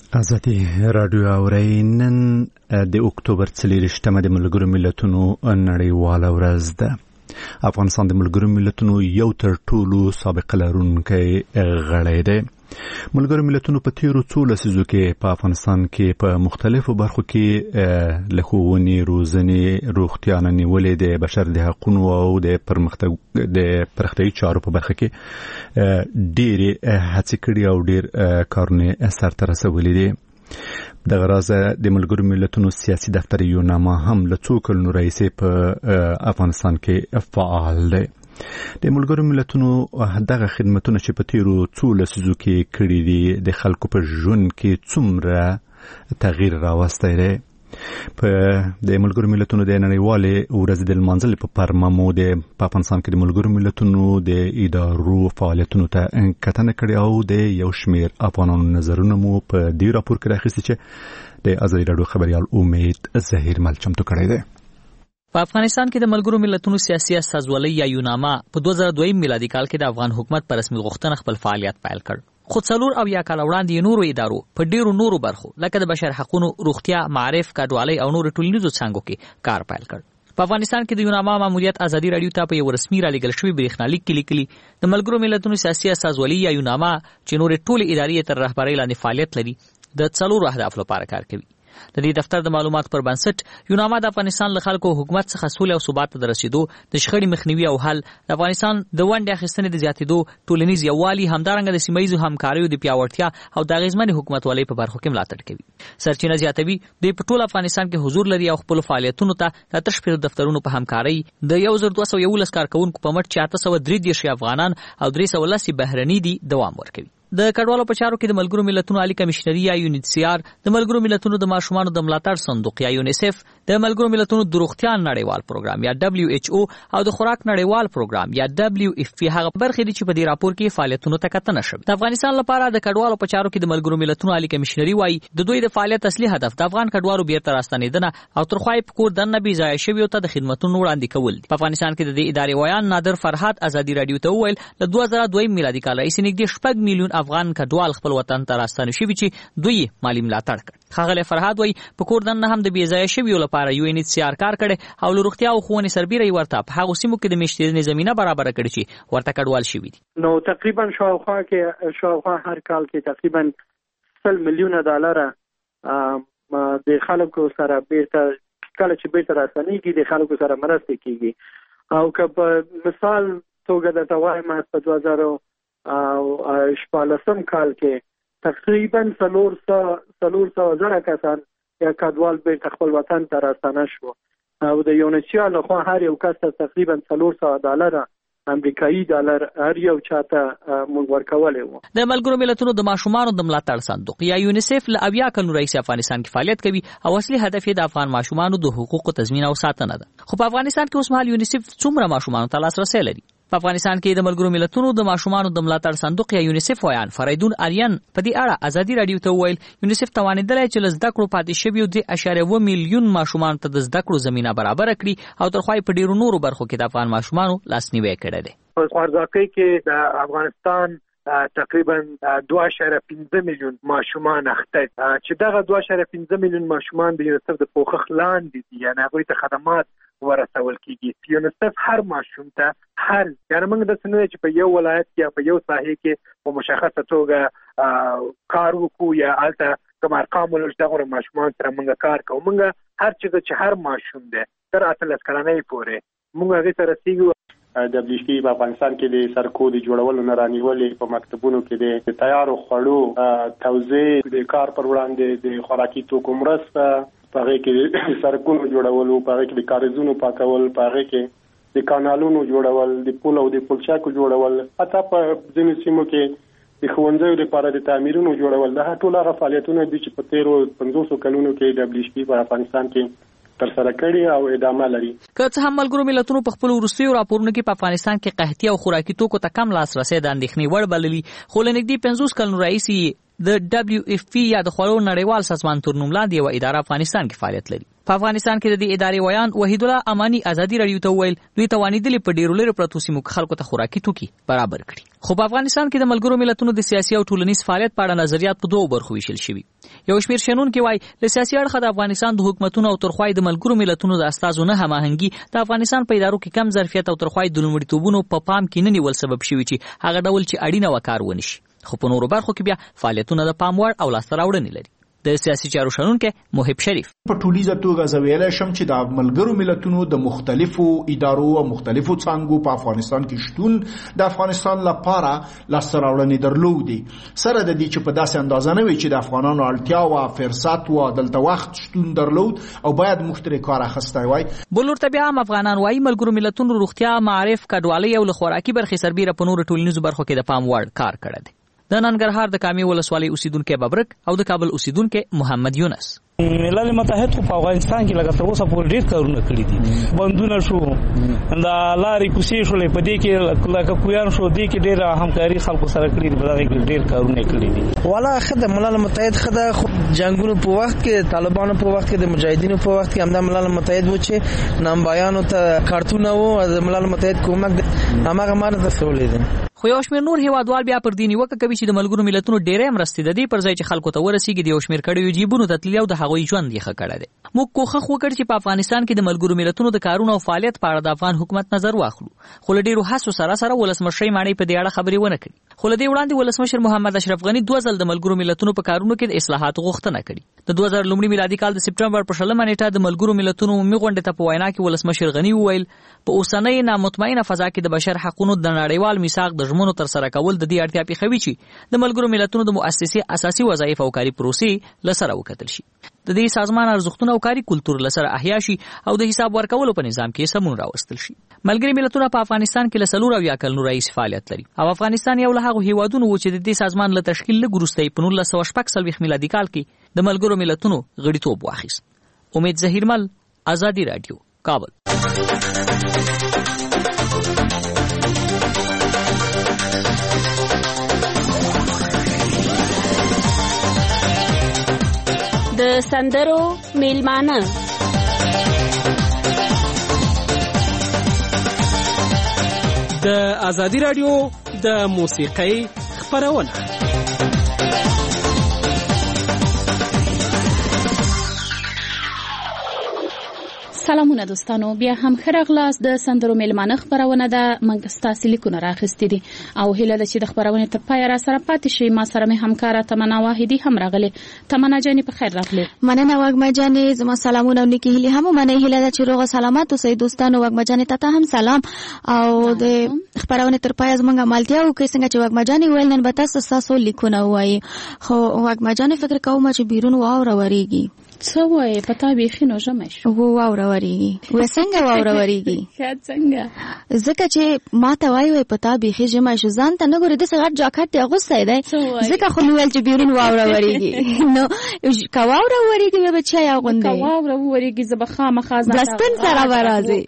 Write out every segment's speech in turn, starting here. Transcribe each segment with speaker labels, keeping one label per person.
Speaker 1: ازادي رادیو اورئ نن د اکتوبر 24 د ملګرو ملتونو نړیواله ورځ ده. افغانستان د ملګرو ملتونو یو تر ټولو سابقه لرونکی غړی دی. ملګرو ملتونو په تیرو څو لسیزو کې په افغانستان کې په مختلفو برخو کې له ښوونې، روزنې، روغتیا نه نیولې د بشر د حقونو او د پرمختیایي چارو په برخه کې ډېرې هڅې کړي او ډېر کارونه سرته رسولي دي. دغه راز د ملګرو ملتونو سیاسي دفتر یوناما هم له څو کلونو راهیسې په افغانستان کې فعال دی. د ملګرو ملتونو دغه خدمتونه چې په تیرو څو لسیزو کې کړي دي د خلکو په ژوند کې څومره تغییر راوستی دی. په د ملګرو ملتونو د نړیوالې ورځې د لمانځلو په پرمامو د افغانستان کې د ملګرو ملتونو د ادارو فعالیتونو ته کتنه کړې او د یو شمېر افغانانو نظرونه مو په دې راپور کې راخیستي چې د ازادي راډیو خبریال امید ظهیر مل چمتو کړی دی.
Speaker 2: په افغانستان کې د ملګرو ملتونو سیاسي استازولۍ یا یوناما په 2002 میلادي کال کې د افغان حکومت په رسمي غوښتنه خپل فعالیت پیل کړ. خو څلور او یا کال وړاندې نورو ادارو په ډیرو نورو برخو لکه د بشر حقوقو، روغتیا، معارف، کډوالۍ او نورو ټولنیزو څانګو کې کار پیل کړ. په افغانستان کې د یوناما ماموریت ازادي راډیو ته په یو رسمي رالیږل شوی بریښنالیک کې لیکلي د ملګرو ملتونو سیاسي استازولۍ یا یوناما چې نورې ټولې ادارې تر رهبرۍ لاندې فعالیت لري د څلورو اهدافو لپاره کار کوي. د دې دفتر د معلوماتو پر بنسټ یوناما د افغانستان له خلکو حکومت څخه سولې او ثبات ته رسیدو، د شخړې مخنیوي او حل، د افغانستان د ونډې اخیستنې د زیاتېدو، ټولنیز یووالي، همدارنګه د سیمه ییزو همکاریو د پیاوړتیا او د اغیزمنې حکومتولۍ په برخو کې ملاتړ کوي. سرچینه زیاتوي، دوی په ټول افغانستان کې حضور لري او خپل فعالیتونو ته د تشکیل دفترونو په همکارۍ د 1211 کارکونکو په مټ 833 افغانان او 310 بهرني دي دوام ورکوي. د کډوالو په چارو کې د ملګرو ملتونو عالی کمشنري یا UNHCR، د ملګرو ملتونو د ماشومانو د ملاتړ صندوق یا UNICEF، د ملګرو ملتونو د روغتیا نړیوال پروګرام یا WHO او د خوراک نړیوال پروګرام یا WFP هغه برخې دي چې په دې راپور کې فعالیتونو ته کتنه شوې. د افغانستان لپاره د کډوالو په چارو کې د ملګرو ملتونو عالی کمشنري وايي د دوی د فعالیت اصلي هدف د افغان کډوالو بیرته راستنیدنه او ترخوای په کور دننه بي ځای شویو ته د خدماتو وړاندې کول دي. په افغانستان کې د دې ادارې ویان نادر فرهاد ازادي راډیو ته وویل له 2002 میلادي کال راهیسې نږدې 6 میلیون افغان کډوال خپل وطن ته راستنه شوي چې دوی مالی ملاتړ کړ. ښاغلی فرهاد وایي په کور دننه هم د بې ځایه شویو لپاره UNHCR کار کړی او له روغتیا او ښوونې سربیره یې ورته په هغو سیمو کې د میشتېدنې زمینه برابره کړې چې ورته کډوال شوي دي.
Speaker 3: نو تقریبا شاوخوا هر کال کې تقریبا 100 میلیونه ډالر د خلکو سره بیرته کله چې بیرته راستنېږي د خلکو سره مرسته کیږي. او که په مثال توګه درته وایم په 2014 کال کې تقریبا 400,000 کسان یا کډوال بیرته خپل وطن ته راستنه شو او د UNHCR لخوا هر یو کس ته تقریبا $400 امریکایي ډالر هر یو چاته موږ ورکولې وو.
Speaker 2: د ملګرو ملتونو د ماشومانو د ملاتړ صندوق یا UNICEF له 80 کلونو راهیسې افغانستان کې فعالیت کوي او اصلي هدف یې د افغان ماشومانو د حقوقو تضمین او ساتنه ده. خو په افغانستان کې اوس مهال UNICEF څومره ماشومانو ته لاسرسی لري؟ په افغانستان کې د ملګرو ملتونو د ماشومانو د ملاتړ صندوق یا UNICEF ویان فریدون آریان په دې اړه ازادي راډیو ته وویل UNICEF توانیدلی چې له زده کړو پاتې شویو 3.1 میلیون ماشومانو ته د زده کړو زمینه برابره کړي او ترخوای په ډیرو نورو برخو کې د افغان ماشومانو لاسنیوی کړی دی.
Speaker 4: په خوارځواکۍ کې د افغانستان تقریبا 2.5 میلیون ماشومان اخته چې دغه 2.5 میلیون ماشومان د UNICEF د پوښښ لاندې دي، یعنې هغوی ته خدمات ورسول کیږي. UNICEF هر ماشوم ته یعنې موږ داسې نه چې په یو ولایت کې یا په یو ساحې کې په مشخصه توګه کار وکړو یا هلته کوم ارقام ولرو چې دغه ماشومان سره موږ کار کوو. موږ هر څه چې هر ماشوم دی تر 18 کلنۍ پورې موږ هغې ته رسېږو.
Speaker 5: WFP په افغانستان کې د سرکو د جوړولو نه رانیولې په مکتبونو کې د تیارو خوړو توزیع، د کار پر وړاندې د خوراکي توکو مرسته، په هغې کې د سرکونو جوړولو، په هغې کې د کاریزونو پاکول، په هغې کې د کانالونو جوړول، د پل او د پلچکو جوړول، حتی په ځینو سیمو کې د ښوونځیو لپاره د تعمیرونو جوړول. دا ټول هغه فعالیتونه دي چې په تیرو 50 کلونو کې WFP په افغانستان کې ترسره کړي او ادامه لري.
Speaker 2: که څه هم ملګرو ملتونو په خپل وروستیو راپورونو کې په افغانستان کې قحطي او خوراکي توکو ته کم لاسرسی د اندېښنې وړ بللي، خو له نږدې 50 کلونو راهیسې د WFP یا د خوړو نړیوال سازمان تر نوم لاندې یوه اداره افغانستان کې فعالیت لري. په افغانستان کې د دې ادارې ویان وحید الله امانی ازادي رادیو ته ویل دوی توانیدلې په ډیرو لري پروتو سیمو خلکو ته خوراکي توکي برابر کړي. خو په افغانستان کې د ملګرو ملتونو د سیاسي او ټولنیز فعالیت په اړه نظریات په دوه برخو ویشل شوي. یو شمېر شنونکي وایي له سیاسي اړخه د افغانستان د حکومتونو او ترخوای د ملګرو ملتونو د استازو نه هماهنګي د افغانستان په ادارو کې کم ظرفیت او ترخوای د لومړیتوبونو په پام کې نه نیول سبب شوي چې هغه ډول چې اړینه وکړ ونشي. خو په نورو برخو کې بیا فعالیتونه د پام وړ او لاسته راوړنې لري. د سیاسي چارو شنونکي محب شریف
Speaker 6: په ټولیزه توګه زویل شم چې د ملګرو ملتونو د مختلفو ادارو او مختلفو څانګو په افغانستان کې شتون د افغانستان لپاره لاسته راوړنې درلودي سره د دې چې په داسې اندازه نه وي چې د افغانانو اړتیا او فرصت او دلته وخت شتون درلود او باید مختلف کار اخیستی وای.
Speaker 2: بلور ته بیا هم افغانان وایي ملګرو ملتونو روغتیا معرف کډوالۍ او خوراکي برخې سربیره په نورو ټولنیزو برخو کې د پام وړ کار کړی دی. د ننګرهار د کامې ولسوالۍ اوسیدونکو ببرک او د کابل اوسیدونکو محمد یونس
Speaker 7: ملل متحد په افغانستان کې لکه تر اوسه پورې ډېر کارونه کړي دي. بندونه شو د لارې کوڅې شولې په دې کې لکه کویان شو دې کې ډېره همکاري خلکو سره کړي دي. په دغه کې ډېر کارونه کړي دي.
Speaker 8: والا خدای ملل متحد خدای جنگونو په وخت کې طالبانو په وخت کې د مجاهدینو په وخت کې هم د ملل متحد و چې نامبایانو ته کارتونه وو د ملل متحد کومک هغه مانه ترسولې دي.
Speaker 2: خو یو شمېر نور هیوادوال بیا پر دې نیوکه کوي چې د ملګرو ملتونو ډېرې مرستې د دې پر ځای چې خلکو ته ورسیږي د یو شمېر کړیو جیبونو ته تللي او د هغوی ژوند یې ښه کړی دی. موږ کوښښ وکړ چې په افغانستان کې د ملګرو ملتونو د کارونو او فعالیت په اړه د افغان حکومت نظر واخلو خو له ډېرو هڅو سره ولسمشر ماڼۍ په دې اړه خبرې ونه کړي. خو له دې وړاندې ولسمشر محمد اشرف غني 2 ځل د ملګرو ملتونو په کارونو کې د اصلاحاتو غوښتنه کړې. د 2000 میلادي کال د سپټمبر په 20 نیټه د ملګرو ملتونو عمومي غونډې ته په وینا کې ولسمشر غني وویل په اوسنۍ نامطمئنه فضا کې د بشر حقوقو د نړیوال میثاق د ژمنو تر سره کول د دې اړتیا پیښوي چې د ملګرو ملتونو د مؤسسې اساسي وظایف او کاري پروسې لسره وکتل شي. د دې سازمان ارزښتونه او کاري کلتور لسره احیا شي او د حساب ورکولو په نظام کې سمون راوستل شي. ملګري ملتونه په افغانستان کې له 4 کلونو راهیسې فعالیت لري او افغانستان یو له هغو هیوادونو و چې د دې سازمان له تشکیل لږ وروسته په 1946 میلادي کال کې د ملګرو ملتونو غړیتوب واخیست. امید ظهیرمل، ازادي رادیو، کابل.
Speaker 9: د سندرو میلمانه
Speaker 10: د ازادي رادیو د موسیقۍ خپرونه.
Speaker 11: سلامونه دوستانو، بیا هم ښه راغلاست. د سندرو میلمانه خپرونه ده. موږ ستاسو لیکونه راخیستي دي او هیله ده چې د خپرونې تر پایه را سره پاتې شئ. ما سره مې همکاره تمنا واحدي هم راغلې. تمنا جانې په خیر راغلې.
Speaker 12: مننه وږمه جانې، زما سلامونه او نیکې هیلې هم ومنئ. هیله ده چې روغ او سلامت اوسئ. دوستانو وږمه جانې ته هم سلام او د خپرونې تر پایه زموږ عملتیا وکړئ. څنګه چې وږمه جانې ویل نن به تاسو ستاسو لیکونه ووایي. خو وږمه جانې فکر کوم چې بیرون واوره ورېږي.
Speaker 11: څه وایې؟ په تا بیخي نو ژمی شو.
Speaker 12: واوره ورېږي. وایه څنګه واوره ورېږي؟
Speaker 11: څنګه؟
Speaker 12: ځکه چې ما ته وایي په تا بیخي ژمی شو. ځان ته نه ګورې داسې غټ جاکټ دې اغوستی دی، ځکه خو مې ویل چې بیرون واوره ورېږي. نو که واوره ورېږي بیا به چای اغوندې؟
Speaker 11: که واوره وورېږي زه به خامخا
Speaker 12: بلستون سره به راځې.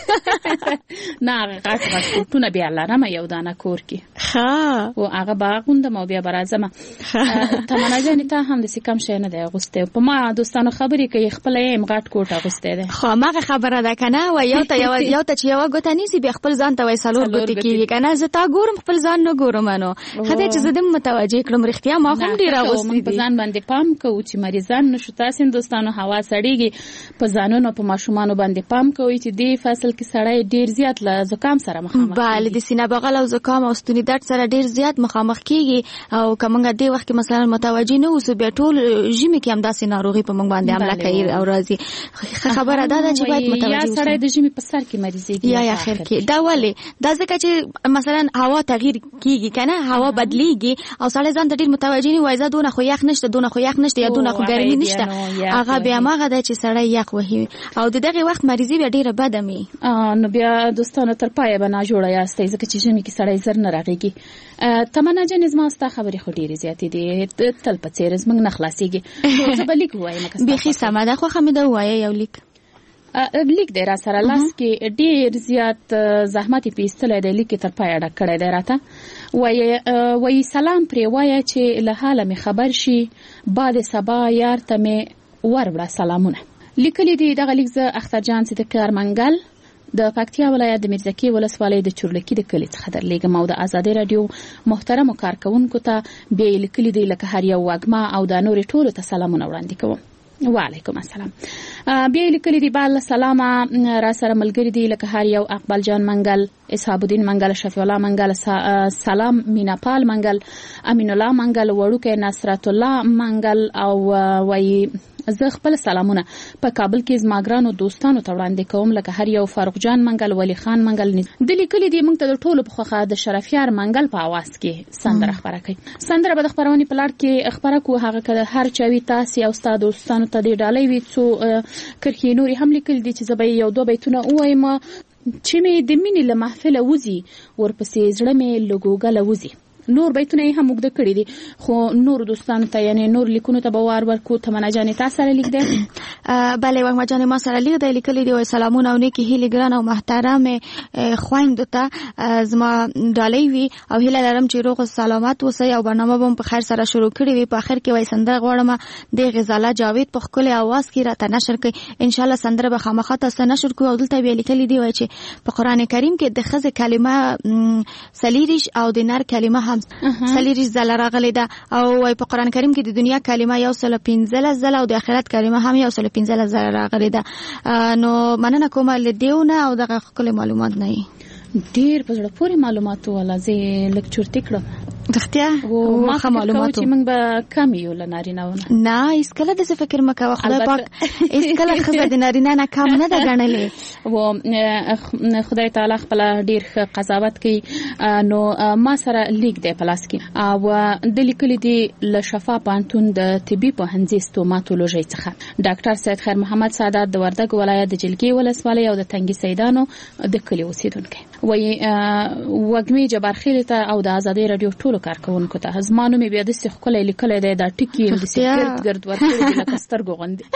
Speaker 11: نه هغه غټ غټ کوټونه بیا لرمه یو دانه کور کې.
Speaker 12: ښه،
Speaker 11: و هغه به اغوندم او بیا به راځمه. تمنا جانې تا هم داسې کم شی نه دی اغوستی. په ما دوستانو خبرې کوي خپله یې غټ کوټ اغوستی دی.
Speaker 12: خو هماغه خبره ده که نه؟ وایي یو ته چې یوه ګوته نیسي بیا خپل ځان ته وایي 4 ګوتې کېږي که نه. زه تا ګورم خپل ځان نه ګورم. نو ښه دی چې زه دې متوجه کړم. رښتیا ما هم ډېر اغوستي دي.
Speaker 11: په ځان باندې پام کوو چې مریضان نشو. تاسې دوستانو هوا سړېږي، په ځانونو په ماشومانو باندې پام کوئ چې دې فصل کې سړی ډېر زیات له زکام سره مخامخ.
Speaker 12: بله، د سینه بغل او زکام او ستوني درد سره ډېر زیات مخامخ کېږي. او که موږ دې وخت کې مثلا متوجه نه اوسو بیا ټول ژمي کې هم داسې ناروغي په موږ باندې حمله کوي او راځي. خبره دا ده چې باید متوجه اوسو.
Speaker 11: یا سړی د ژمي په سر کې مریضېږي
Speaker 12: یا اخر کې. دا ولې؟ دا ځکه چې مثلا هوا تغییر کېږي که نه، هوا بدلیږي او سړی ځان ته ډېر متوجه نه وایي زه دونه خو یخ نشته، دونه خو یخ نشته یا دونه خو ګرمي نشته. هغه بیا هماغه دی چې سړی یخ وهي او د دغې وخت مریضي بیا ډېره بده مي.
Speaker 11: نو بیا دوستانو تر پایه به ناجوړه یاستئ ځکه چې ژمي کې سړی زر نه رغېږي. تمنا جانې زما ستا خبرې خو ډېرې زیاتې دي، تل په څېر زموږ نه خلاصېږي. زه به لیک ووایم.
Speaker 12: بیخي سمه ده، خوښه مې ده ووایه یو لیک.
Speaker 11: لیک دی را سره لاس کې ډېر زیات زحمت یې پې ایستلی دی. لیک یې تر پایه ډک کړی دی راته. وایي سلام پرې وایه چې له حاله مې خبر شي، باد سبا یار ته مې وروړه سلامونه. لیکلي دي دغه لیک زه اخترجان صدیقي ارمنګل د پکتیا ولایت د میرزکي ولسوالۍ د چورلکي د کلي څخه درلیږم او د آزادي رادیو محترمو کارکونکو ته بیا یې لیکلي دي لکه هر یو وږمه او د نورې ټولو ته سلامونه وړاندې کوم. وعلیکم السلام. بیا یې لیکلي دي بل سلامه را سره ملګري دي لکه هر یو اقبال جان منګل، اسحاب الدین منګل، شفیع الله منګل، سلام میناپال منګل، امین الله منګل، وړوکی نصرت الله منګل او وای زه خپل سلامونه په کابل کې زماګرانو دوستانو ته وړاندې کوم لکه هر یو فاروق جان منګل، ولی خان منګل. د لیکلي دي موږ ته د ټولو په خوخه د شرفیار منګل په आवाज کې سندره خبره کوي. سندره به د خبرونې په لړ کې خبره کو هغه کله هر چوي تاسو او استاد دوستانو ته د ډالۍ وی څو کرخي نوري هم لیکل دي چې زبې یو دوه بیتونه وایم چې مې د مینې له محفل وزي ورپسې زړه مې لګوګل وزي. نور بیتونه هم وګد کړی دي خو نور دوستانو ته یعنی نور لیکونو ته به وار ورکو. تمنا جانې تاسو سره لیک دی؟
Speaker 12: بله وږمه جانې ما سره لیک دی لیکلی دی. سلامونه او نیکی هیلې ګران او محترم خویندو ته زما ډالۍ وي او هیله لرم چې روغ سلامت اوسئ او برنامه به په خیر سره شروع کړې وي. په اخر کې وای سندره غواړم د غزاله جاوید په خپل आवाज کې راته نشر کړي. ان شاء الله سندره به خامخا تاسو نشر کوو. او دلته بیا لیکلی دی وای چې په قران کریم کې د خزه کلمه سلیریش او د نر کلمه سلیریش زله راغلی ده او وای په قران کریم کې د دنیا کلمه 115 زله او د آخرت کلمه هم 115 زله راغلی ده. نو مننه کوم لیدونه او دغه خپل معلومات نه
Speaker 11: ډیر په زړه پورې معلومات ولا زه لیکچر تکړه
Speaker 12: دختیا
Speaker 11: او ما معلومات چې موږ به کم یو لنارینه
Speaker 12: نه اسکله د فکر مکه خدای پاک اسکله خزه د نارینه نه کم نه ده غنلې
Speaker 11: و خدای تعالی خپل ډیر قضاوت کوي. نو ما سره لیک دی پلاس کې او د لیکلي دی له شفا پانتون د طبي پوهنځي ستوماتولوژي څخه ډاکټر سید خیر محمد سعادت د وردګ ولایت د جلګي ولسوالۍ او د تنګي سیدانو د کلی اوسیدونکو وای وګمي جبارخیل ته او د آزادي رادیو ټولو کارکونکو ته زمانو می بیا د سخکلې لیکلې ده د ټکی د سګرټ ګرد ورته لکه سترګو غوندي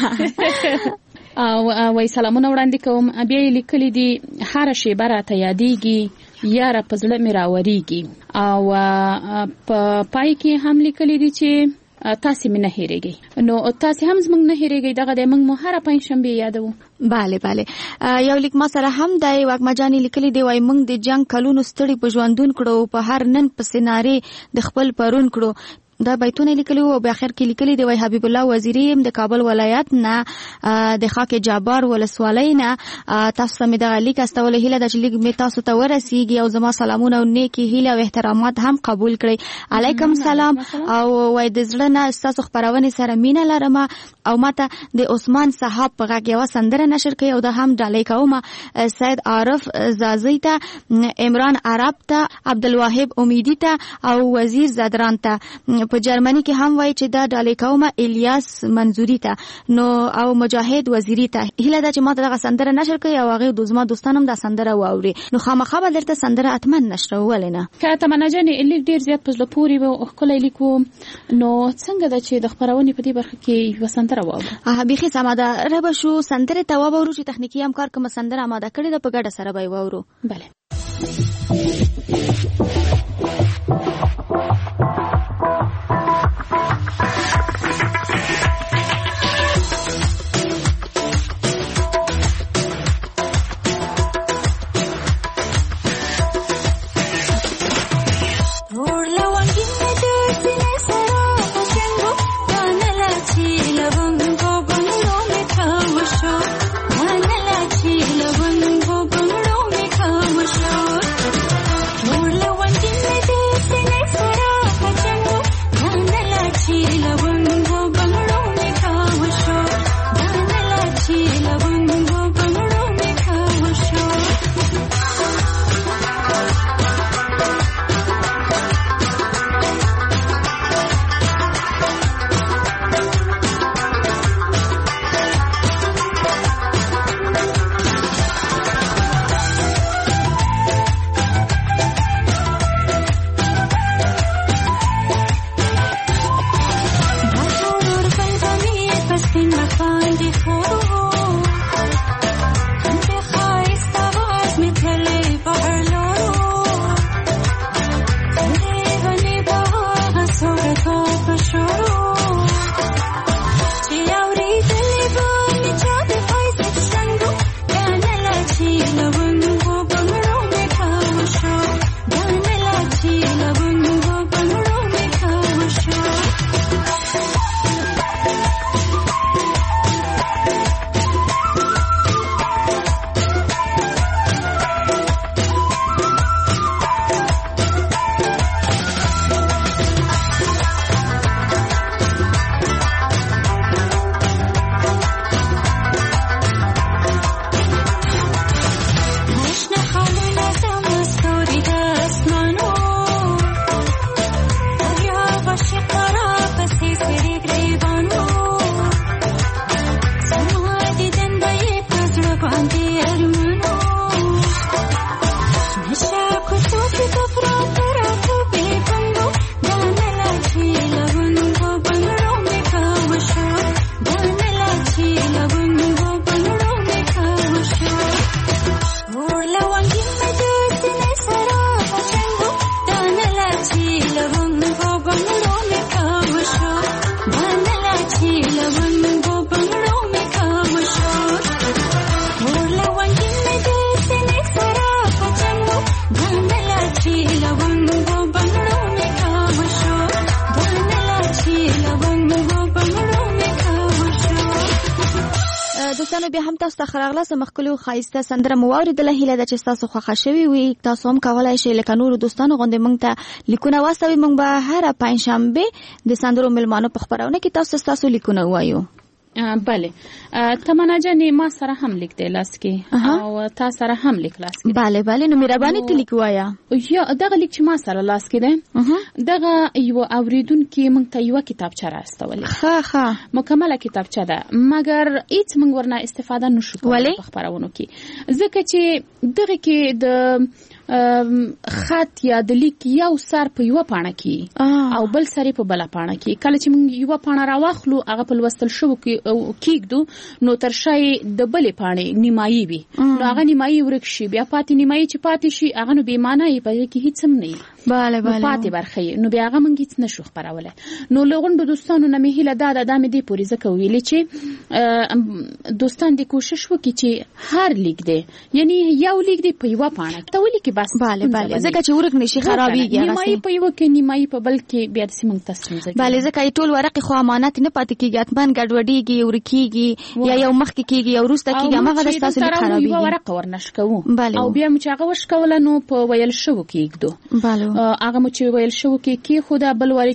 Speaker 11: او وای سلامونه وړاندې کوم. بیا لیکلي دي هر شی براته یادېږي یاره په زړه مې راورېږي او په پای کې هم لیکلي دي چې تاسو مې نه هېرېږئ. نو تاسو هم زموږ نه هېرېږئ. دغه د موږ مو هره پنځشنبه یادوو.
Speaker 12: بله یو لیک ما سره هم دی وږمه جانې لیکلی دی وای موږ د جنگ کلونو ستړي په ژوندون کړو په هر نن په سینارې د خپل پرون کړو. دا بیتونه لیکلي او په اخر کې لیکلي دی وای حبیب الله وزیری د کابل ولایت نه د خاک جابر ولسوالۍ نه تاسو مې د لیک استول هیله د لیک می تاسو ته ورسیږي او زما سلامونه او نیکی هیله او احترامات هم قبول کړئ. علیکم سلام او وای د زړه نه تاسو خبرونه سره مینه لرم او ماته د عثمان صاحب په غږ یو سندره نشر کړي او د هم ډالۍ کوم سید عارف زازی ته، عمران عرب ته، عبدالواحد امیدی ته او وزیر زدران ته. په جرمني کې هم وای چې دا ډالۍ کوم الیاس منظوری ته نو او مجاهد وزیری ته. هیله ده چې ماته دغه سندره نشر کړي او هغه د زما دوستانم دا سندره واوري. نو خامخا به درته سندره اتمن نشر ولنه
Speaker 11: که تمنا جانې لیک ډیر زیات په زړه پورې او خپل لیکو. نو څنګه د چې د خبرونې په دې برخه کې وسندره واورو
Speaker 12: بيخي سماده رب شو سندره ته واورو چې تخنیکی همکار کوم سندره آماده کړی د په ګډه سره به واورو.
Speaker 11: بله
Speaker 13: Wish
Speaker 12: دوستانو بیا هم تاسو ته خراغلاس مخکلو خایسته سندره مو اوریدله. هیله ده چې تاسو خوښه شوي وي. تاسو هم کولای شئ لکه نورو دوستانو غوندې موږ ته لیکونه واستوئ. موږ به هره پنجشنبه د سندرو میلمانو په خپرونه کې تاسو لیکونه ووایو.
Speaker 11: بله تمنا جانې ما سره هم لیک دی لاس کې او تا سره هم لیک لاس کې.
Speaker 12: بله نو مهرباني ته لیک وایا.
Speaker 11: یا دغه لیک چې ما سره لاس کې دی دغه یو اوریدونکو موږ ته یو کتابچه راستولې. ښه مکمله کتابچه ده مګر هیڅ موږ ورنه استفاده نشو کولای په خبرونو کې ځکه چې دغه کې د خط یا د لیک یو سر په یو پاڼه کې او بل سر په بل پاڼه کې. کله چې موږ یو پاڼه راواخلو هغه په لوستل شو کېږدو نو تر شای د بلې پاڼې نیمایي وي نو هغه نیمایي ورک شي بیا پاتې نیمایي چې پاتې شي هغه نو بې معنی په کې هیڅ هم نه
Speaker 12: بله
Speaker 11: پاتې برخه نو بیا هغه موږ هیڅ نشو خپرولای. نو لغونډو دوستانو نه مې هیله ده د دې پورې ځکه ویلې چې دوستان دې کوشش وکړي چې هر لیک دی یعنی یو لیک دی په یو پاڼه ته ولیکي بس.
Speaker 12: بله ځکه چې ورک نشي خرابېږي
Speaker 11: نیمایي په یو کې نیمایي په بل کې بیا د سیمه تصمیم ځي.
Speaker 12: بله ځکه ټول ورق خو امانت نه پاتې کېږي اتمن ګډوډيږي ورکیږي یا یو مخ کې یو روسته کېږي هغه د تاسو لیک خرابېږي.
Speaker 11: یو ورق ورنشکو او بیا چې هغه وشکول نو په ویل شو کېږدو.
Speaker 12: بله
Speaker 11: هغه مو چې ویل شو کې خو دا بل وری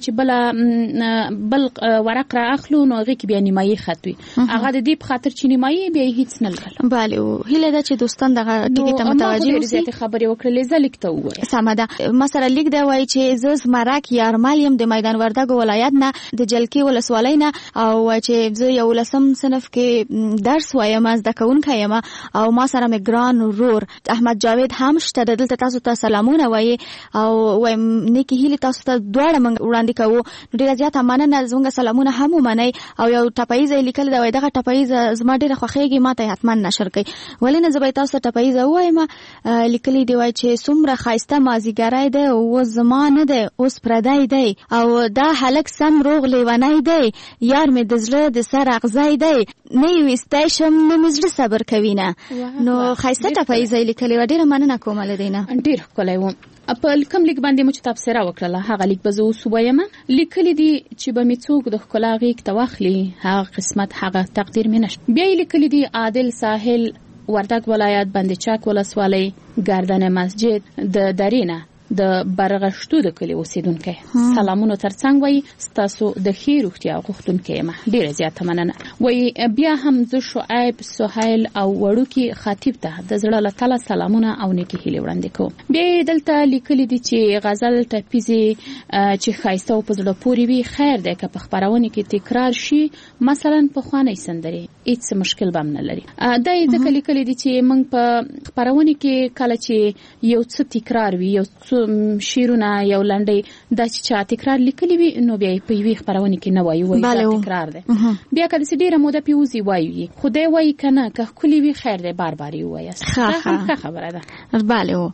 Speaker 11: چې بل ورق را اخلو نو هغه کې بیا نیمایي خط وي هغه د دې په خاطر چې نیمایي بیا هیڅ نه لګل.
Speaker 12: بله هیله ده چې دوستان دغه ټکی ته متوجه اوسئ.
Speaker 11: زه خبرې وکړلې لیک ته وای.
Speaker 12: سمه ده ما سره لیک دی وای چې زه زمرک یارمل یم د میدان وردګو ولایت نه د جلکی ولسوالۍ نه او چې زه یو لسم صنف کې درس وایم از د کوونکی یم او ما سره مې ګران ورور احمد جاوید هم شته. دلته تاسو ته سلامونه وای او وایم نیکی هیله تاسو ته دواړه موږ وړاندې کوو. ډیره زیاته مننه زموږ سلامونه هم ومنئ او یو ټپایز لیکل دی وای دغه ټپایز زما ډیره خوښیږي ما ته حتما نشر کړئ ولې نه زه به تاسو ته ټپایز وایم لیکلی دی وای چې څومره خایسته مازیګری دی او زمانه دی اوس پردی دی او دا هلک سم روغ لیونی دی یار مې د زړه د سر اغزی دی نه وستای شم نو مې زړه صبر کوي نه. نو خایسته ټپایز لیکلی و ډیره مننه کوم لدینه
Speaker 11: ډیر ښکلی و. په کوم لیک باندې مو چې تبصره وکړله هغه لیک به زه اوس ووایم. لیکلی دی چې به مې څوک د ښکلا غېږ ته واخلي هغه قسمت هغه تقدیر مې نشته. بیا یې لیکلی دی عادل ساحل وردګ ولایت بند چاک ولسوالۍ گردن مسجد د درینه د برغشتو د کلی اوسیدونکو سلامونه ترڅنګ وای ستاسو د خیر روغتیا غوښتونکو یم ډیره زیاته مننه. وای بیا هم ز شعیب سهیل او وړوکی خطیب ته د زړه له تله سلامونه او نیکی هیله وړاندې کوم. بیا دلته لیکلي دي چې غزل ټپیزي چې خایسته او په زړه پوري وي خیر ده که په خبرونه کې تکرار شي مثلا په خوانې سندري هیڅ مشکل به نه لري. دا ځکه لیکلي دي چې موږ په خبرونه کې کله چې یو څه تکرار وي یو شیرونه یو لنډي د چا تکرار لیکلی وي نو بیا په یوې خبرونه کې نه وایي دا تکرار ده. بیا کله چې ډیره موده پیوزي وایي خدای وایي کنه که کلی وی خیر ده بار بار وایي ښه خبره ده.
Speaker 12: بله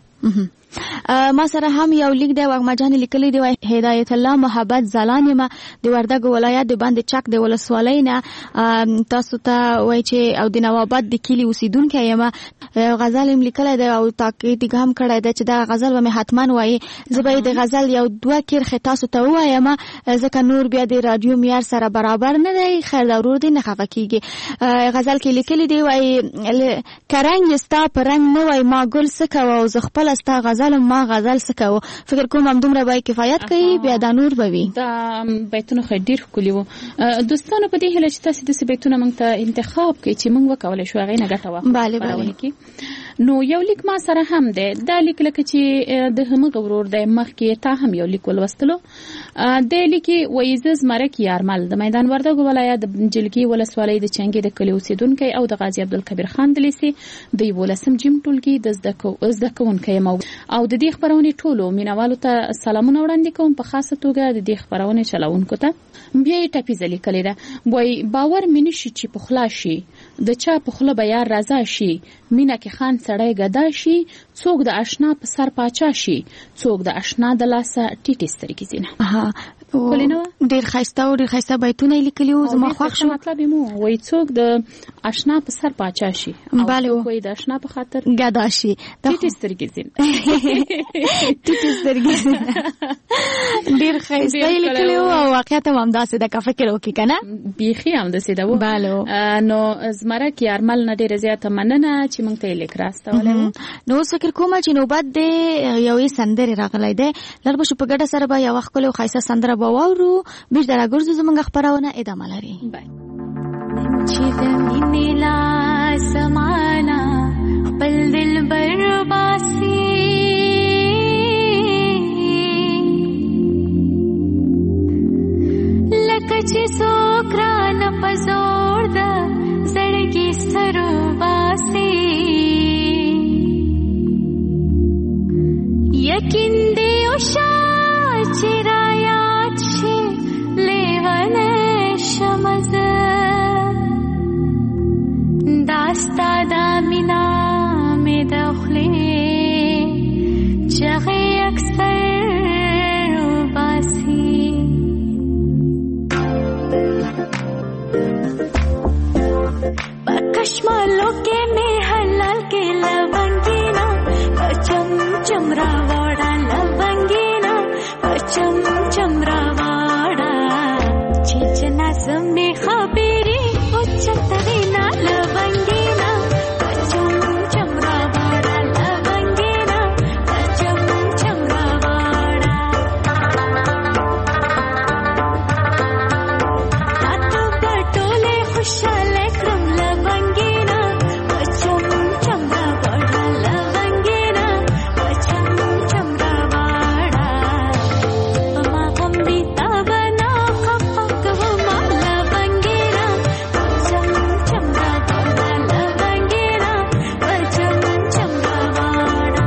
Speaker 12: ما سره هم یو لیک دی وګما جان لیکلی دی هدایت الله محبت زلان ما د وردګ ولایت د باندې چک د ولسوالۍ نه تاسو ته وای چې او د نوابت د کلی اوسیدونکو یم غزل لیکلی دی او تاکید هم کړی دی چې دا غزل به حتما وای زبې د غزل یو دوه کیر تاسو ته وایم ځکه نور بیا د رادیو معیار سره برابر نه دی خیر ضرور دی نه خفه کیږي. غزل کې لیکلی دی وای کرنګ ستا پرنګ نه وای ما ګل سکه او ز خپل ستا غزل ما غزل سکو فکر کوم هم دومره به کفایت کوي بیا دا نور به وي.
Speaker 11: دا بیتونه خو ډیر ښکلي وو. دوستانو په دې هیله چې تاسو د بیتونه موږ ته انتخاب کړئ چې موږ وکولای شو هغه نه ګټه واخلو. نو یو لیک ما سره هم دی دا لیک لکه چې د همغه ورور د مخکې تا هم یو لیک ولوستلو د لیکي وایزز مرک یارمل د میدان وردګ ولایت د جلکی ولسوالۍ د چنګي د کلی اوسیدونکو او د غازی عبدالکبیر خان د لیسي د ولسم جیم ټولګي د زده کوونکو او د دې خبرونه ټولو مینوالو ته سلامونه وړاندې کوم په خاصه توګه د دې خبرونه چلاونکو ته. بیا یې ټپیزه لیکلې ده وای باور مې نشي چې په خلا شي د چا په خله به یار رضا شي مینا کې خان سړی ګدا شي څوک د آشنا په سر پاچا شي څوک د آشنا د لاسه ټیټې سترګې زینه.
Speaker 12: ډیر خسته او ډیر خسته بیتونه لیکلي او زما خوښ شو.
Speaker 11: مطلب مو وای څوک د آشنا په سر پاچا شي او کوئی د آشنا په خاطر
Speaker 12: ګدا شي.
Speaker 11: ټیټ سترګې زین
Speaker 12: ټیټ سترګې ډیر خسته لیکلي او واقعیت هم داسې د کا فکر وکي کنه
Speaker 11: بیخي هم داسې دا و. نو زمره کې ارمل نه ډیر زیاته مننه چې مونږ ته لیک راستولې.
Speaker 12: نو فکر کوم چې نوبت د یوې سندرې راغلی دی لږ په ګډه سره به یو وخت کولو خاصه سندره باورو بیش در ګرځو زمونږ خبرونه ادامه لري.
Speaker 13: چې د مینې لاس مانا خپل دل برباسي لکه چې څوک رانه په زور د زړګي سر باسي یقین دی او چې را یاد شي لیونه شمزه داستا دا مینا می دخلی چغی اکثر باسی بکشمالو کے میں حلال کے لونگینا چم چمرا وڑا لونگینا چم چمرا وڑا چیچنا سمی خبری اچتوینا لونگینا چم چمرا وڑا لونگینا چم چمرا وڑا تاتو بٹولے خوشالے کرم لونگینا چم چمرا وڑا لونگینا چم چمرا وڑا ما غم بیتا بنا خفق وما لونگینا چم چمرا وڑا لونگینا چم چمرا وڑا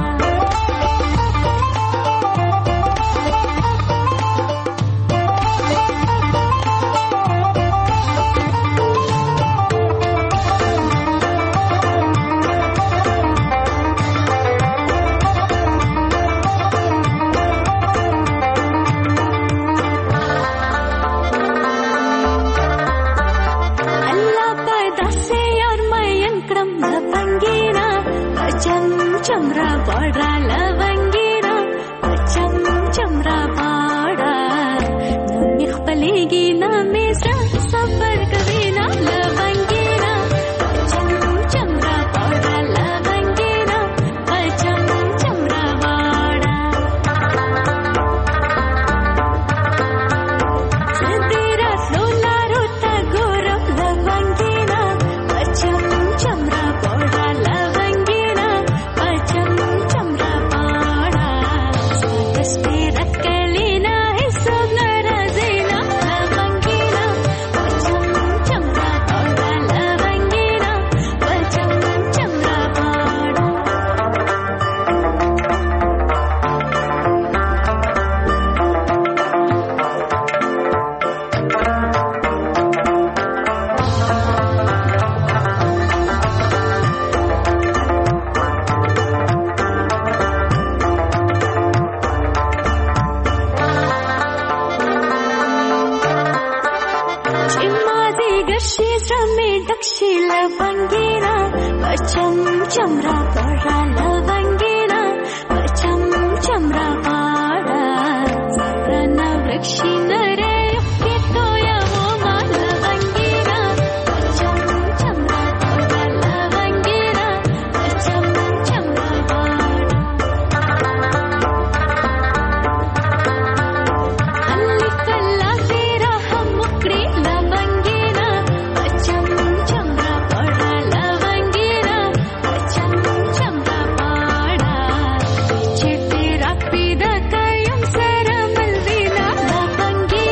Speaker 13: اللہ پیدا سے اور مین کرم لونگینا چم چمرا وڑا لونگینا چم چمرا وڑا نمی خپلیگی نامی سفر کوینا لونگینا چم چمرا وڑا لونگینا چم چمرا وڑا سدیرا سولا روتا گورم لونگینا چم چمرا وڑا لونگینا چم چمرا وڑا تصویر کلینا حساب نرازینا لونگینا چم چمرا وڑا لونگینا چم چمرا وڑا چمادی گشی سمی دکشی لونگینا چم چمرا وڑا لونگینا چم چمرا وڑا سرنا وکشی نرے یکی تو یا وما لونگینا چم چمرا وڑا لونگینا چم چمرا وڑا علی کلا تیرا ہم مکڑی لونگینا چم چمرا وڑا لونگینا چم چمرا وڑا پیچھے تیرا پیدا کیم سر ملوینا لونگینا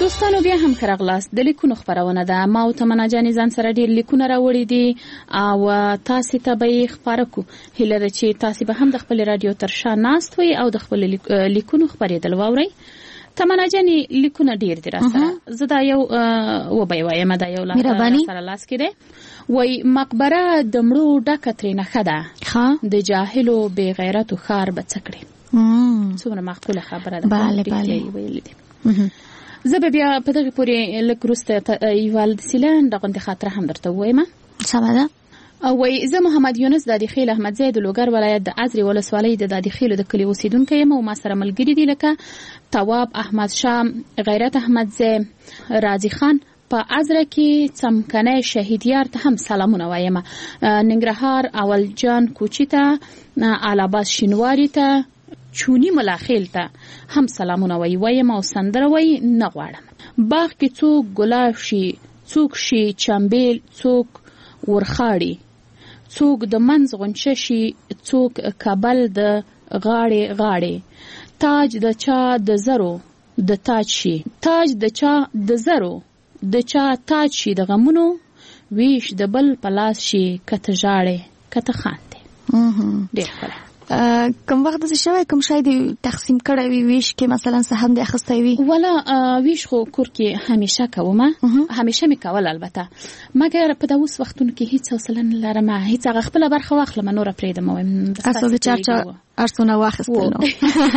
Speaker 11: دوستانو بیا هم کراغلاس د لیکونو خبرونه ده. ما او تمنا جانې ځان سره ډیر لیکونه راوړي دي او تاسو ته به خبره کو هله چې تاسو به هم د خپل رادیو تر شا ناست وي او د خپل لیکونو خبرېدل واورئ. تمنا جانې لیکونه ډیر دي راسره. زه دا یو و به وایم دا یو سره لاس کې ده. وای مقبره د مړو ډکه ترې نښه ده د جاهلو بې غیرتو ښار به څه کړي. څومره معقوله خبره ده. بله زه به بیا په دغه پورې لږ وروسته یوال د سیلان دغه خاطره هم درته ووایم.
Speaker 12: سمه ده.
Speaker 11: وای زه محمد یونس دادی خیل احمدزی د لوګر ولایت د ازری ولسوالۍ د دادی خیل د کلی اوسیدونکو یم او ما سره ملګری دي لکه تواب احمد شاه، غیرت احمدزی، رازی خان. په ازره کې څمکنه شهیدیار ته هم سلامونه وایم. ننګرهار اول جان کوچی ته، علاباس شینواری ته، چونی ملاخیل ته هم سلامونه وایم او سندره وای نه غواړم. باغ کې څوک ګلاب شي، څوک شي چمبیل، څوک ورخاړي، څوک د منځ غونچه شي، څوک کابل د غاړې غاړې. تاج د چا د زرو د تاج شي، تاج د چا د زرو د چا تاج شي د غمونو، ویش د بل پلاس شي کته ژاړې کته خاندې. ډېر ښه.
Speaker 12: کوم وخت د شوی کوم شای دی تقسیم کړی وی ویش کې مثلا سهم دی اخستی وی؟
Speaker 11: ولا ویش خو کور کې همیشه کوم، همیشه می کول البته، مګر په داوس وختونو کې هیڅ حوصله نه لرم، هیڅ هغه خپل برخه واخلم نور پرېدم.
Speaker 12: اصل چرچا ارسونه واخستل نو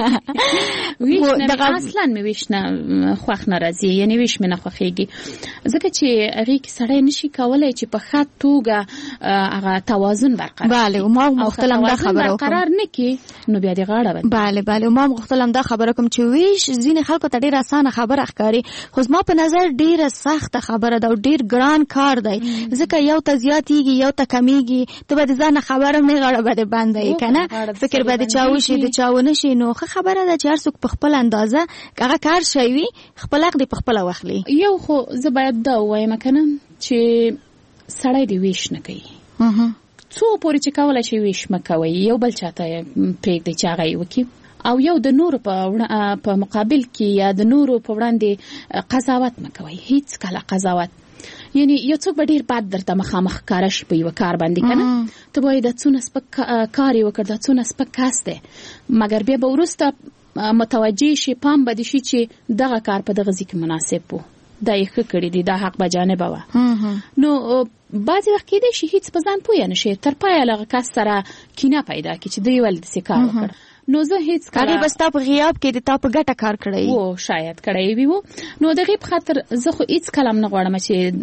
Speaker 11: ویش نه اصلا می ویش نه خوښ ناراضي، یعنی ویش می نه خوښيږي ځکه چې هغه کې سړی نشي کولای چې په خاط توګه هغه توازن برقرار.
Speaker 12: بله ما مختلم دا خبره
Speaker 11: قرار نه کی نو بیا دی غاړه.
Speaker 12: بله ما مختلم دا خبره کوم چې ویش ځین خلکو ته ډیره اسانه خبره ښکاري، خو ما په نظر ډیره سخت خبره ده او ډیر ګران کار دی، ځکه یو ته زیاتیږي یو ته کمیږي، ته به ځان خبره نه غاړه بده باندې کنه فکر به چاوشي د چاونه شي. نو خبره ده چې هر څوک په خپل اندازه هغه کار شوی خپل حق دی په خپل واخلي.
Speaker 11: یو خو زه باید دا وایم کنه چې سړی دی ویش نه کوي، څو پورې چې کولای شي ویش مکوي، یو بل چاته پرېږدي چې هغه وکړي او یو د نورو په مقابل کې یا د نورو په وړاندې قضاوت مکوي، هیڅ کله قضاوت. یعنی یو څوک به ډیر بد درته مخامخ کار شي په یو کار باندې کنه، ته به د څونه سپک کار یو کړ، د څونه سپک کاس ده، مګر بیا به ورسته متوجي شي، پام بد شي چې دغه کار په دغه ځکه مناسب وو، دا یې ښه کړی دی، دا حق به جانب و. نو بعضی وخت کې د شي هیڅ په ځان پوهه نشي، تر پایه لغه کس سره کینه پیدا کی چې دوی ول د سکار وکړ. نو زه هیڅ
Speaker 12: کله بس تا په غیاب کې د تا په ګټه کار کړی
Speaker 11: وو، شاید کړی وي وو. نو د غیب خاطر زه خو هیڅ کلام نه غواړم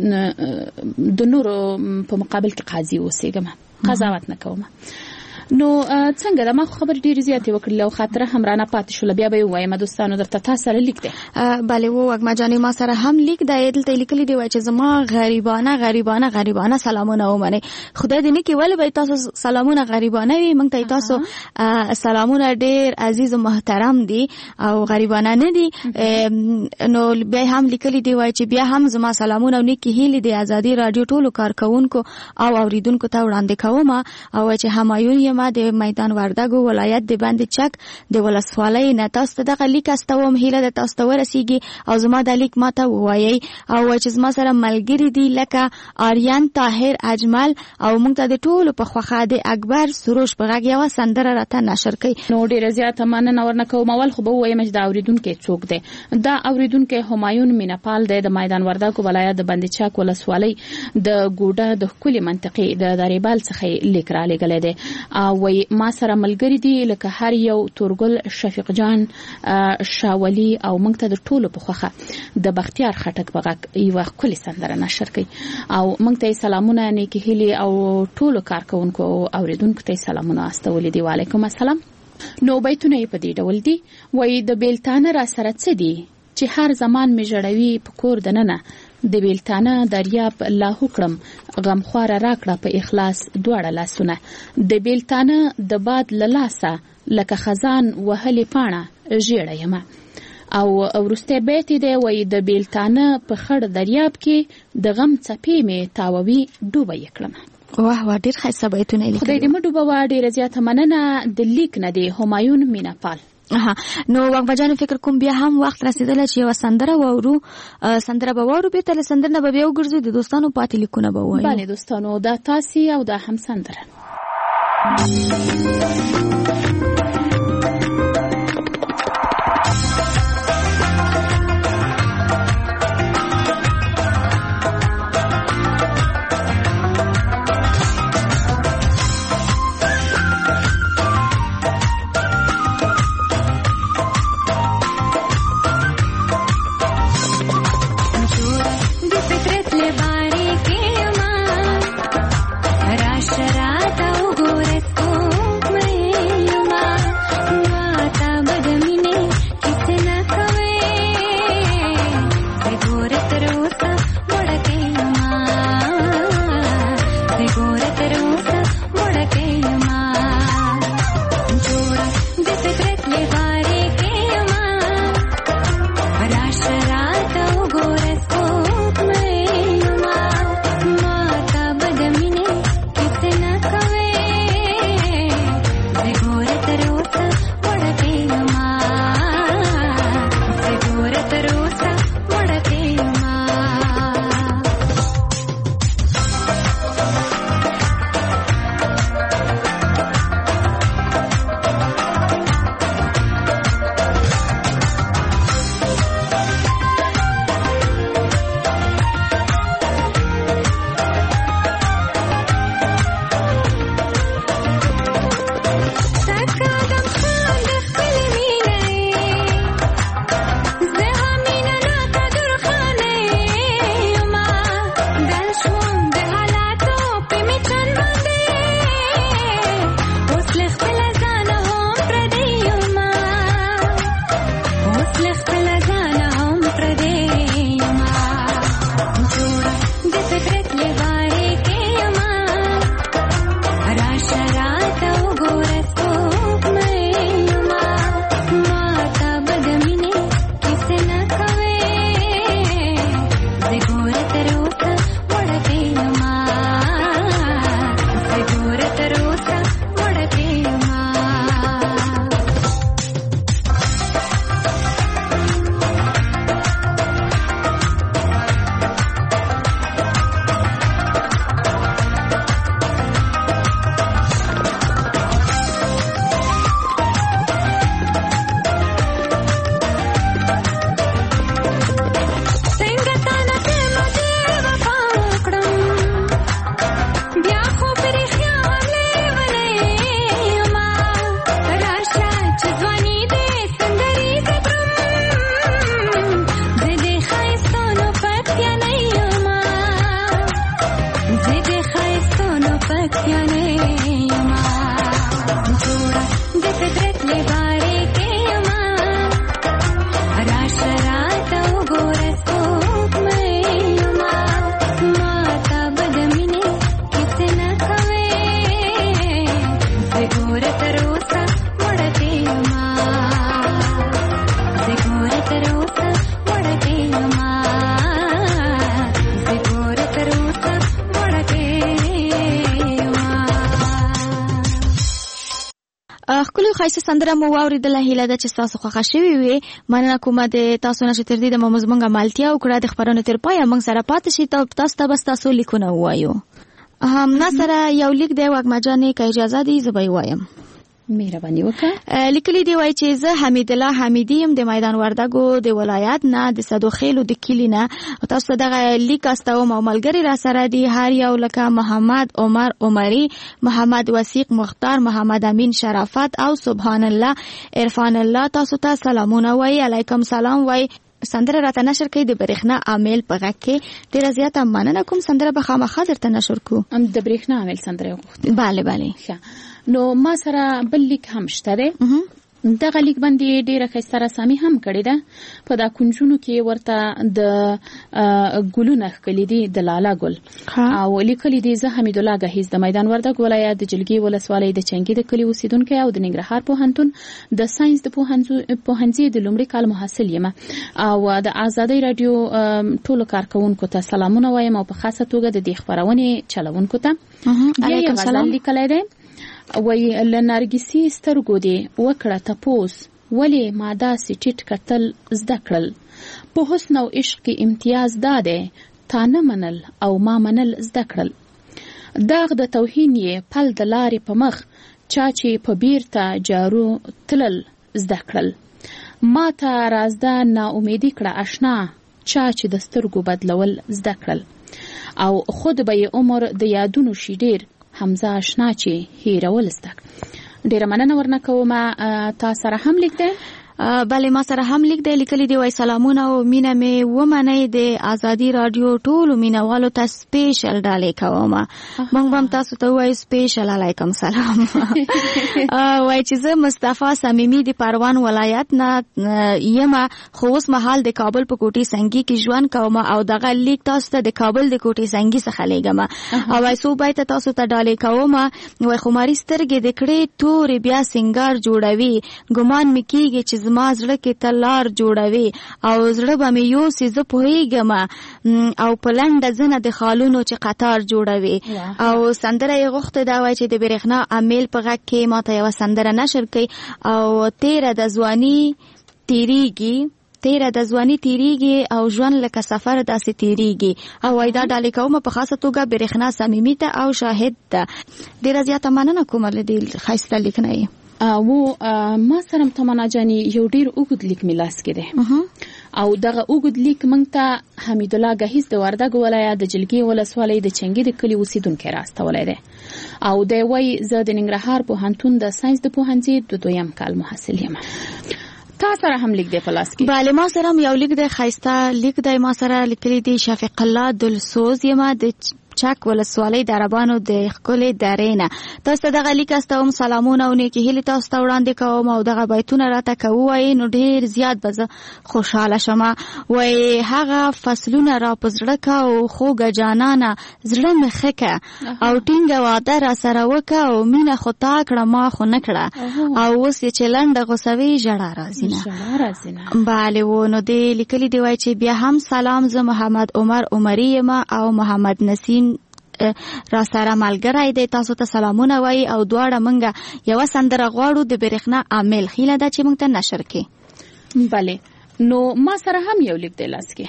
Speaker 11: چې د نورو په مقابل کې قاضي اوسېږم، قضاوت نه کوم. نو څنګه دا ما خبر ډیر زیاتې وکړل او خاطره هم رانه پاتې شول. بیا به وایم دوستانو درته تاسو سره لیک ده.
Speaker 12: بله وو وګما جانې ما سره هم لیک ده، دلته لیکلي دی چې زما غریبانه سلامونه ومنه. خدای دې نه کې ولې به تاسو سلامونه غریبانه وي، موږ ته تاسو سلامونه ډیر عزیز او محترم دي او غریبانه نه دي. نو بیا هم لیکلي دی چې بیا هم زما سلامونه او نیکی هیلې د ازادي رادیو ټولو کارکونکو او اوریدونکو ته وړاندې کوم او چې همایون ما د میدان وردګو ولایت د باندې چک د ولسوالۍ نه تاسو دغه لیک استوم، هیله د تاسو ورسیږي او زما د لیک ماته وایي او چې زما سره ملګری دي لکه آریان طاهر اجمل او موږ ته د ټولو په خوخه د اکبر سروش په غږ یو سندره راته نشر کړي.
Speaker 11: نو ډیر زیات مننه ورنکوم. اول خو به وایم چې دا اوریدونکو څوک دی، دا اوریدونکو همایون مینپال دی د میدان وردګو ولایت د باندې چک ولسوالۍ د ګوډه د کلی منطقې د دریبال څخه لیک را لګل دی. وای ما سره ملګری دي لکه هر یو تورګل، شفیق جان، شاولی او موږ ته د ټولو په خوخه د بختیار خټک په غږ یو کلی سندره نشر کړي او موږ ته سلامونه نیکی هیلي او ټولو کارکونکو او اوریدونکو ته سلامونه استولې دي. وعلیکم السلام. نو بیتونه په دې ډول دي. وای د بیلتانه را سره څه دي چې هر زمان می جړوي په کور دننه، د بیلتانه دریاب لا حکم غمخواره راکړه په اخلاص دواړه لاسونه، د بیلتانه د باد للاسه لکه خزان وهلې پاڼه ژیړه یمه. او ورسته بیت دی وای د بیلتانه په خړ دریاب کې د غم څپې می تاووي ډوبه یکړم.
Speaker 12: واه ډیر ښه بیتونه لیکلي.
Speaker 11: خدای دې مې ډوبه ډیره زیاته مننه. د لیک نه دی همایون مینپال
Speaker 12: نو وګمجان فکر کوم بیا هم وخت رسیدل چې یو سندره وورو سندره به وورو به تل سندره نه به یو ګرځي د دوستانو پاتې لیکونه به وایي.
Speaker 11: بله دوستانو دا تاسو او دا هم سندره
Speaker 12: خایسته سندره مو واوریدله هیله ده چې تاسو خوښه شوي وي. مننه کومه د تاسو نه چې تر دې د زموږ مالتیا وکړه د خبرونو تر پایه موږ سره پاتې شي. تاسو ته بس تاسو لیکونه ووایو. همنا سره یو لیک دی وګمجانې که اجازه دی زه به یې وایم.
Speaker 11: مهرباني وکړه.
Speaker 12: لیکلي دی وایي چې زه حمید الله حمیدي یم د میدان وردګو د ولایت نه د صدوخیلو د کلي نه. تاسو دغه لیک استوم او ملګري را سره دي هر یو لکه محمد عمر عمري، محمد وثیق مختار، محمد امین شرافت او سبحان الله عرفان الله. تاسو ته سلامونه وایي. علیکم سلام وایي. سندره راته نشر کوي د برېښنا عامل په غږ کې. ډېره زیاته مننه کوم. سندره به خامخا درته نشر کو.
Speaker 11: د برېښنا عامل سندره وغوښتې؟
Speaker 12: بله بله.
Speaker 11: نو ما سره بل لیک هم شته دی. دغه لیک باندې ډیره ښایسته رسامي هم کړې ده. په دا کنجونو کې ورته د ګلونه ښکلي دي د لاله ګل او لیکلي دي زه حمید الله ګهیز د میدان وردګ ولایت د جلګي ولسوالۍ د چنګي د کلي اوسیدونکی او د ننګرهار پوهنتون د ساينس د پوهنځي د لومړي کال محصل یم او د آزادۍ رادیو ټولو کارکونکو ته سلامونه وایم او په خاصه توګه د دې خبرونې چلوونکو ته. علیکم سلام. لیکلی دی وای لنرګسی سترګو دی وکړه تپوس ولې ما داسې ټیټ کتل زده کړل. په حسن او عشق کې امتیاز داده تا نه منل او ما منل زده کړل. داغ د توهین یې پل د لارې په مخ چا چې په بیرته جارو تلل زده کړل. ما ته رازده ناامیدي کړه آشنا چا چې د سترګو بدلول زده کړل. او خود به یې عمر د یادونو شي ډیر حمزه آشنا چې هیرول زده کړل. ډیره مننه ورنه کوم. تا سره هم لیک دی؟
Speaker 12: بله ما سره هم لیک دی لیکلی دی. وای سلامونه او مینه مې ومنئ د ازادي رادیو ټولو مینوالو ته سپیشل ډالۍ کوم. موږ هم تاسو ته وایو سپیشل علیکم سلام. وای چې زه مصطفی صمیمی د پروان ولایت نه یم خو اوس مهال د کابل په کوټي سنگي کې ژوند کوم او دغه لیک تاسو ته د کابل د کوټي سنگي څخه لیږم. او وای سو باید تاسو ته ډالۍ کوم. وای خماري سترګې د کړې تورې بیا سنگار جوړوي ګمان مې کیږي چې ما زړه کې تلار جوړوي او زړه به مې یو سي زه پوهیږم او په لنډه زنه د خالونو چې قطار جوړوي. او سندره یې غوښته دا وای چې د برېښنا امیل په غږ کې ماته یوه سندره نشر کړي او تیره د ځواني تیریږي او ژوند لکه سفر داسې تیریږي. او وای دا ډالۍ کوم په خاصه توګه برېښنا صمیمي ته او شاهد ته. ډېره زیاته مننه کوم له دې ښایسته لیکنه یې.
Speaker 11: ما سره تمنا جاني یو ډیر اوږد لیک می لاس کې دی او دغه اوږد لیک مونږ ته حمید الله غهیز د وردګ ولایت د جلګي ولسوالۍ د چنګي د کلی اوسیدونکو راستولای دی او د وای زه د ننګرهار پوهنتون د ساينس د پوهنځي د دویم کال محصل یم. تا سره هم لیک دی په لاس کې؟
Speaker 12: بله ما سره یو لیک دی ښایسته لیک دی. ما سره لیکلی دی شفیق الله دلسوز یم د چک ولسوالۍ د عربانو د ښکلې درې نه. تاسو ته دغه لیک استوم سلامونه او نیکې هیلې تاسو ته وړاندې کوم او دغه بیتونه راته که ووایي نو ډېر زیات به زه خوشحاله شم. وایي هغه فصلونه را په زړه که او خوږه جانانه زړه مې ښه که او ټینګه واده را سره وکه او مینه خو تا کړه ما خو نه کړه او اوس یې چې لنډه غوسوي ژړا راځي نه. بله و نو دې لیکلي دی وایي چې بیا هم سلام زه محمد عمر عمري یم او محمد نسیم را سره ملګری دی. تاسو ته سلامونه وایي او دواړه مونږه یوه سندره غواړو د برېښنا عامل. خیله ده چې مونږ ته نشر کړي.
Speaker 11: بله نو ما سره هم یو لیک دی لاس کې.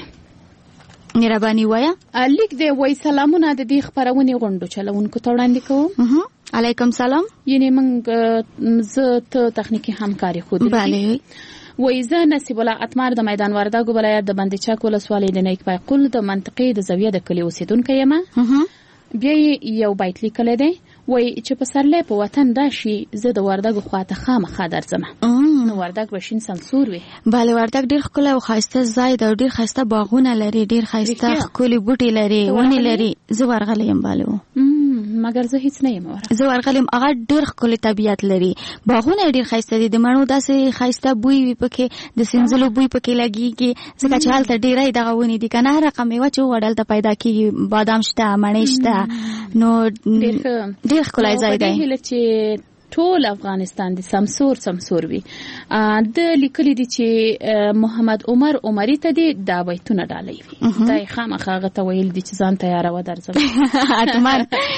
Speaker 12: مهرباني وایه.
Speaker 11: لیک دی وایي سلامونه د دې خپرونې غونډو چلونکو ته وړاندې کوم.
Speaker 12: علیکم سلام.
Speaker 11: یعنی مونږ زه ته تخنیکي همکاري خو دې.
Speaker 12: بله
Speaker 11: وای زه نصیب الله اتمار د میدان وردګ ولایت د بند چک ولسوالۍ د نیک پای قل د منطقې د زاویه د کلی اوسیدونکو یم. بیا یو بیت لیکلی دی وای چې په سرلی په وطن راشي زه د وردګ خواته خامخا درځم. نو وردګ به شین سمسور وي.
Speaker 12: بله وردګ ډېر ښکلی او ښایسته ځای دی او ډېر ښایسته باغونه لري ډېر ښایسته ښکلي بوټي لري ونې لري. زه ورغلی یم. بله
Speaker 11: مګر زه هیڅ نه یم ورغلی.
Speaker 12: زه ورغلی یم. هغه ډېر ښکلی طبیعت لري باغونه ډېر ښایسته دي د مڼو داسې ښایسته بوی وي پکې د سنځلو بوی پکې لګېږي ځکه چې هلته ډېری دغه ونې دي که نه هر رقم میوه چې وغواړې هلته پیدا کېږي بادام شته مڼې شته. نو ډېر ښکلی ځای دی.
Speaker 11: هیله چې ټول افغانستان د سمسور وي. د لیکلي دي چې محمد عمر عمري ته دي دا بیتونه ډالۍ وي. دا یې خامخا هغه ته ویل دي چې ځان تیاروه درځم.
Speaker 12: حتما.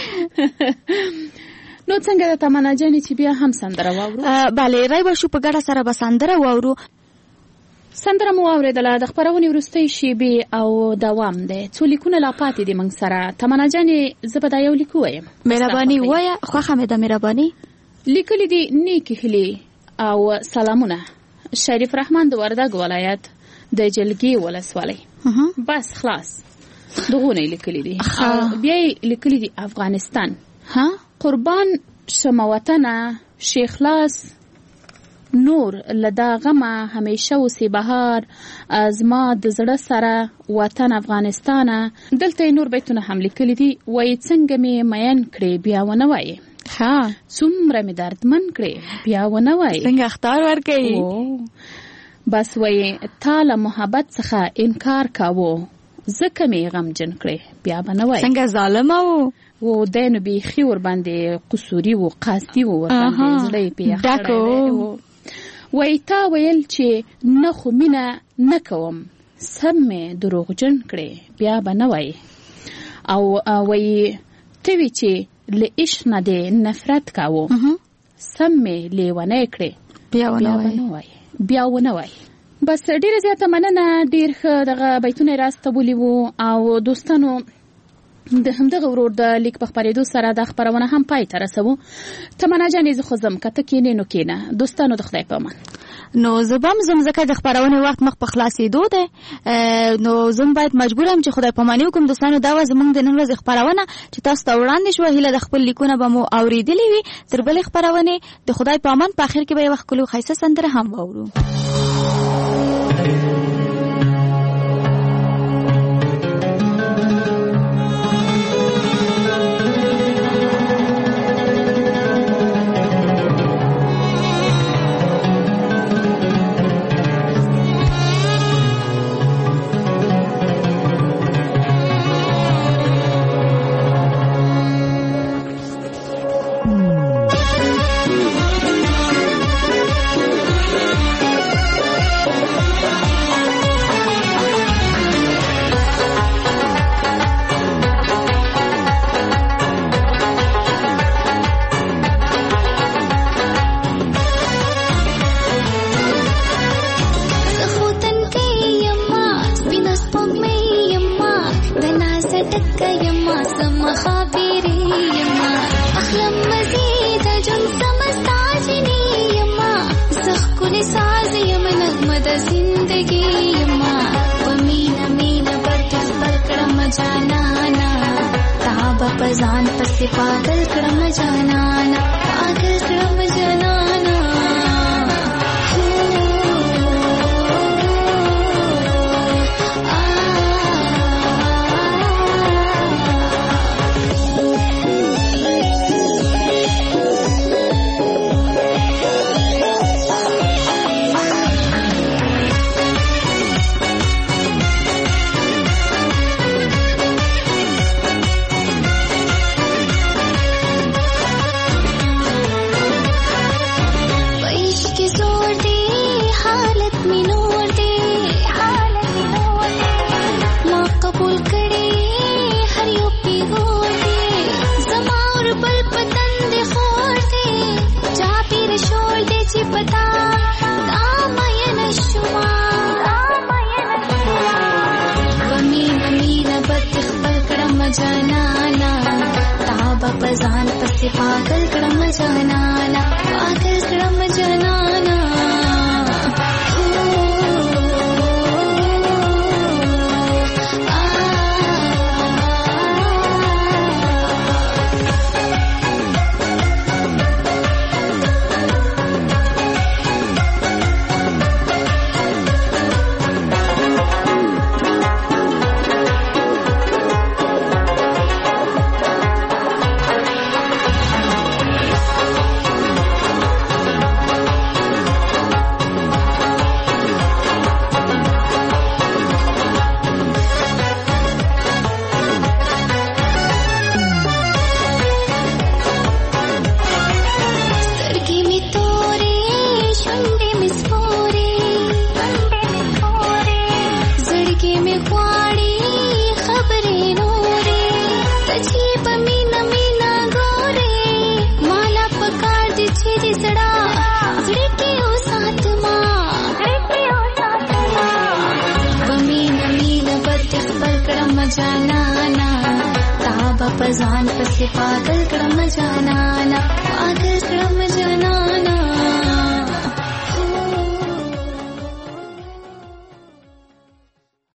Speaker 11: نو څنګه د تمنا جانې چې بیا هم سندره واورو؟
Speaker 12: بله رای به شو په ګډه سره به سندره واورو.
Speaker 11: سندره مو واورېدله د خپرونې وروستۍ شیبې او دوام دی. څو لیکونه لا پاتې دي موږ سره. تمنا جانې زه به دا یو لیک ووایم.
Speaker 12: مهرباني وایه. خوښه مې ده مهرباني.
Speaker 11: لیکلي دي نیکې هیلې او سلامونه شریف رحمان د وردګ ولایت د جلګي ولسوالۍ. بس خلاص دغونه لیکلي دي. بیا لیکلي دي افغانستان قربان شمه وطنه شیخ لاس نور لدا غمه همیشه اوسې بهار زما د زړه سره وطن افغانستانه. دلته نور بیتونه هم لیکلي دي وایي څنګه مې مین کړې بیا ونه وایي څومره مې دردمن کړې بیا ونه وایي
Speaker 12: څنګه اختار ورکوي.
Speaker 11: بس وایي تا له محبت څخه انکار کاوه ځکه مې غمجن کړې بیا به نه وایي
Speaker 12: څنګه ظالمه
Speaker 11: و دی نو بیخي ورباندې قصوري و قصدي و ورباندې زړه یې پې اخړی وایي تا ویل چې نه خو مینه نه کوم سم مې دروغجن کړې بیا به نه وایي او وایي ته وی چې له عشق نه دې نفرت کاوه سم مې لیونی کړې
Speaker 12: بیا ونه وایي.
Speaker 11: بیا ونه وای. بس ډیره زیاته مننه، ډیر ښه دغه بیتونه راستبولي وو او دوستانو د همدغه ورور د لیک په خپرېدو سره د خبرونه هم پای ته رسوو. تمنا جانې زه خو ځم، که ته کینې نو کینه. دوستانو د خدای په امان.
Speaker 12: نو زبم ځکه د خبرونه وخت مخ په خلاصېدو ده، نو زم باید مجبورم چې خدای په امان وکم. دوستانو دا و زمونږ د نن ورځې خبرونه چې تاسو ته وړاندې شوه. هیله د خپل لیکونه به مو اورېدلې وي. تر بلې خبرونې د خدای په امان. په اخر کې به یو ښکلې ښایسته سندره هم واورو.
Speaker 13: पजान पसे पागल क्रम जानाना, पागल क्रम जानाना। पजान पसे पागल क्रम जानाना, पागल क्रम जानाना। पजान पसे पागल क्रम जानाना, पागल क्रम जानाना।